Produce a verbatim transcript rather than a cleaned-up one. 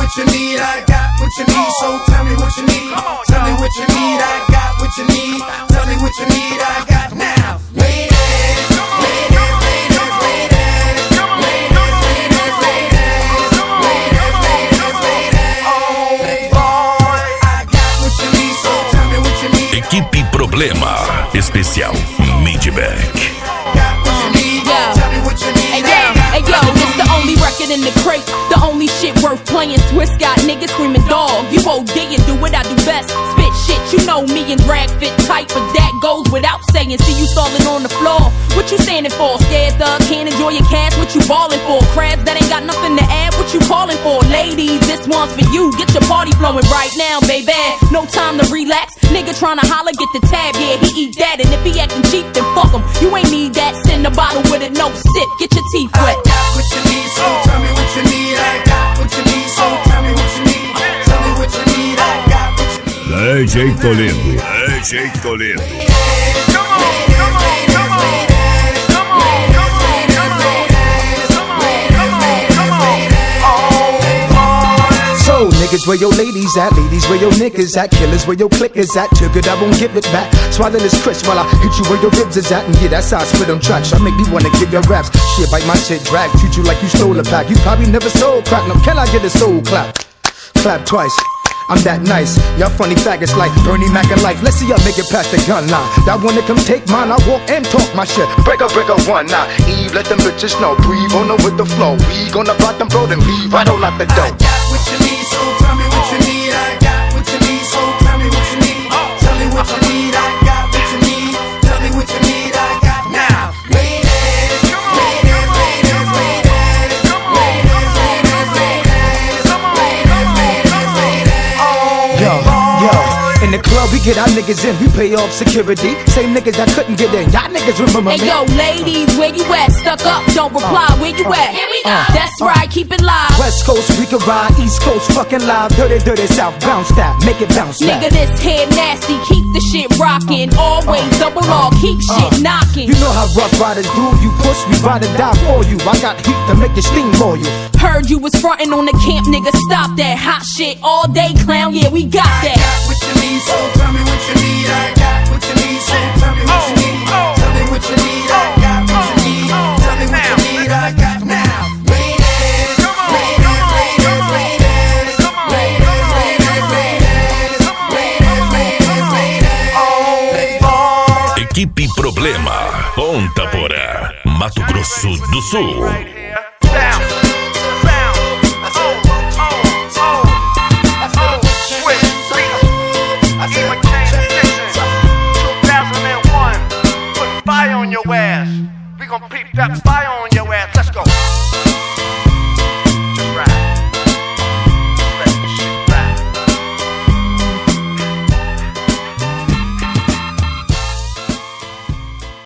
what you need, I got what you need. So tell me what you need. Tell me what you need, I got what you need. Tell me what you need, I got now. Ladies, ladies, ladies, ladies, ladies, ladies, ladies, ladies, ladies, ladies. Oh boy, I got what you need. So tell me what you need. Equipe Problema Especial Midback. Hey yo, it's the only record in the crate, the only shit worth playing. Swiss got niggas screaming dog. You O D and do what I do best. Spit shit, you know me and drag fit tight, but that goes without saying. See you stalling on the floor. What you standing for? Scared thug, can't enjoy your cash. What you ballin' for? Crabs that ain't got nothing to add. What you calling for? Ladies, this one's for you. Get your party flowing right now, baby. No time to relax. Nigga tryna holler, get the tab. Yeah, he eat that, and if he acting cheap, then fuck him. You ain't need that. Send a bottle with it, no sip. Get your teeth wet. I got what you need, so tell me what you need. I got what you need, so tell me what you need. Tell me what you need, I got what you need. D J Toledo, D J Toledo. Come on, come on, come on. Come on, come on, come on. Come on, come on. So niggas, where your ladies at? Ladies, where your niggas at? Killers, where your clickers at? Took it, I won't give it back. Swallow this crisp while I hit you where your ribs is at. And yeah, that's how I spit on tracks. I make me wanna give your raps. Shit, bite my shit, drag. Treat you like you stole a pack. You probably never sold crack. Now can I get a soul clap? Clap twice. I'm that nice. Y'all funny faggots like Bernie Mac and life. Let's see y'all make it past the gun line. That one to come take mine, I walk and talk my shit. Break up, break up one now. Eve, let them bitches know. Breathe on them with the flow. We gonna block them, bro, then leave right on out the door. I got what you need, so tell me what you need. I got what you need, so tell me what you need. Tell me what you need, I got what you need. Tell me what you need, I got now. Ladies, ladies, ladies, ladies, ladies, ladies, ladies, ladies, ladies, ladies. Yo, yo, in the club we get our niggas in, we pay off security. Same niggas that couldn't get in, y'all niggas remember me. Hey yo, ladies, where you at? Stuck up, don't reply, where you at? Here we go. That's right, keep it live. West Coast, we can ride, East Coast, fucking live. Dirty, dirty South, bounce that, make it bounce back. Nigga, this head nasty, keep the shit rockin'. Always double R, keep shit knocking. You know how rough riders do, you push, we ride or die for you. I got heat to make you steam for you. Heard you was frontin' on the camp, nigga, stop that hot shit all day, clown, yeah, we got that. I got what you need, so tell me what you need. I got what you need, so tell me what you need. Tell me what you need, I got what you need. Tell me what you need, I got now. Ladies, ladies, ladies, ladies, ladies, ladies, ladies, ladies, ladies. Oh boy. Equipe Problema, Ponta Porã, Mato Grosso do Sul. Fire on your ass. We gon' peep that fire on your ass. Let's go.